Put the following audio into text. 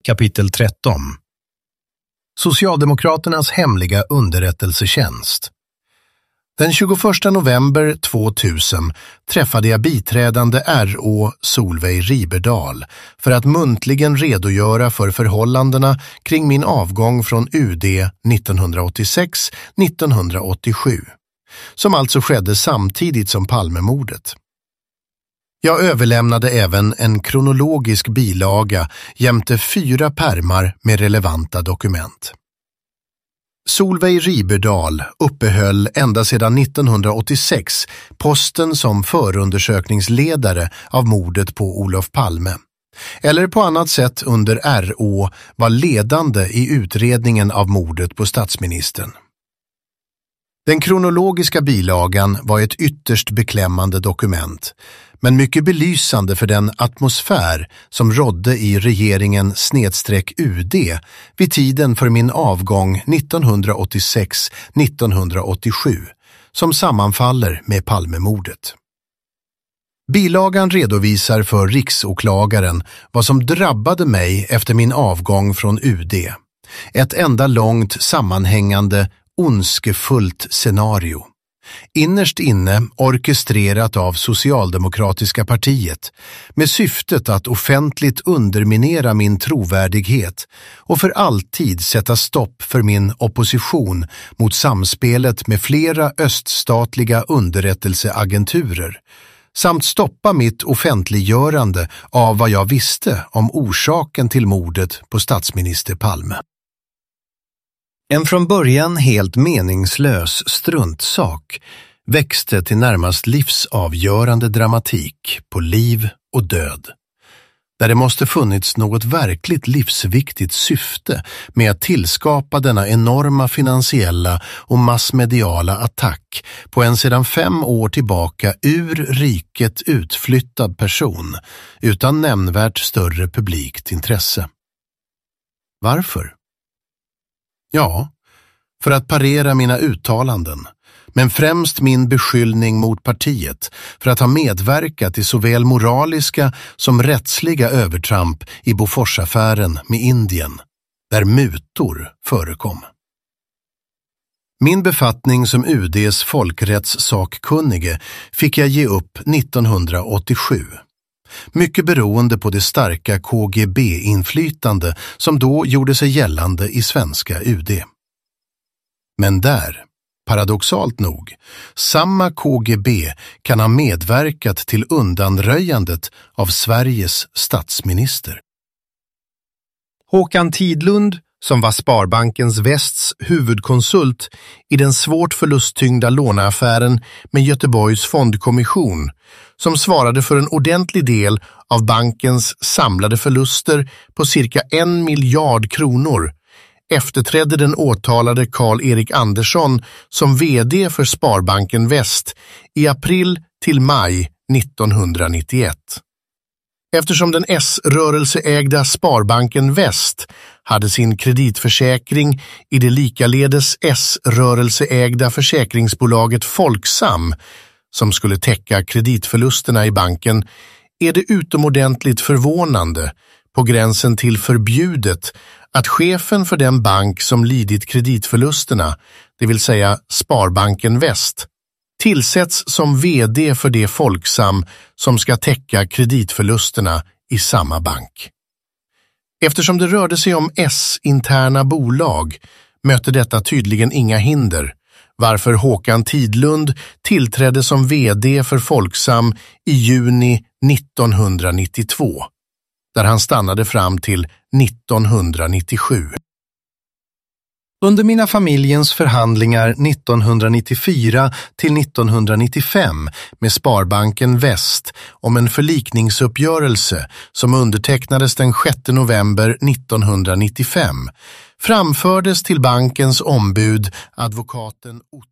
Kapitel 13. Socialdemokraternas hemliga underrättelsetjänst. Den 21 november 2000 träffade jag biträdande R.Å. Solveig Riberdal för att muntligen redogöra för förhållandena kring min avgång från UD 1986-1987, som alltså skedde samtidigt som Palmemordet. Jag överlämnade även en kronologisk bilaga jämte 4 pärmar med relevanta dokument. Solveig Riberdal uppehöll ända sedan 1986 posten som förundersökningsledare av mordet på Olof Palme, eller på annat sätt under R.Å. var ledande i utredningen av mordet på statsministern. Den kronologiska bilagan var ett ytterst beklämmande dokument, men mycket belysande för den atmosfär som rådde i regeringen /UD vid tiden för min avgång 1986-1987, som sammanfaller med Palmemordet. Bilagan redovisar för riksåklagaren vad som drabbade mig efter min avgång från UD. Ett enda långt sammanhängande, ondskefullt scenario. Innerst inne orkestrerat av Socialdemokratiska partiet med syftet att offentligt underminera min trovärdighet och för alltid sätta stopp för min opposition mot samspelet med flera öststatliga underrättelseagenturer samt stoppa mitt offentliggörande av vad jag visste om orsaken till mordet på statsminister Palme. En från början helt meningslös struntsak växte till närmast livsavgörande dramatik på liv och död, där det måste funnits något verkligt livsviktigt syfte med att tillskapa denna enorma finansiella och massmediala attack på en sedan 5 år tillbaka ur riket utflyttad person utan nämnvärt större publikt intresse. Varför? Ja, för att parera mina uttalanden, men främst min beskyllning mot partiet för att ha medverkat i såväl moraliska som rättsliga övertramp i Boforsaffären med Indien, där mutor förekom. Min befattning som UD:s folkrättssakkunnige fick jag ge upp 1987. Mycket beroende på det starka KGB-inflytande som då gjorde sig gällande i svenska UD. Men där, paradoxalt nog, samma KGB kan ha medverkat till undanröjandet av Sveriges statsminister. Håkan Tidlund, som var Sparbankens Västs huvudkonsult i den svårt förlusttyngda låneaffären med Göteborgs fondkommission, som svarade för en ordentlig del av bankens samlade förluster på cirka 1 miljard kronor, efterträdde den åtalade Karl-Erik Andersson som vd för Sparbanken Väst i april till maj 1991. Eftersom den S-rörelseägda Sparbanken Väst hade sin kreditförsäkring i det likaledes S-rörelseägda försäkringsbolaget Folksam, som skulle täcka kreditförlusterna i banken, är det utomordentligt förvånande, på gränsen till förbjudet, att chefen för den bank som lidit kreditförlusterna, det vill säga Sparbanken Väst, tillsätts som vd för det Folksam som ska täcka kreditförlusterna i samma bank. Eftersom det rörde sig om S-interna bolag mötte detta tydligen inga hinder, varför Håkan Tidlund tillträdde som vd för Folksam i juni 1992, där han stannade fram till 1997. Under mina familjens förhandlingar 1994 till 1995 med Sparbanken Väst om en förlikningsuppgörelse som undertecknades den 6 november 1995 framfördes till bankens ombud advokaten Otto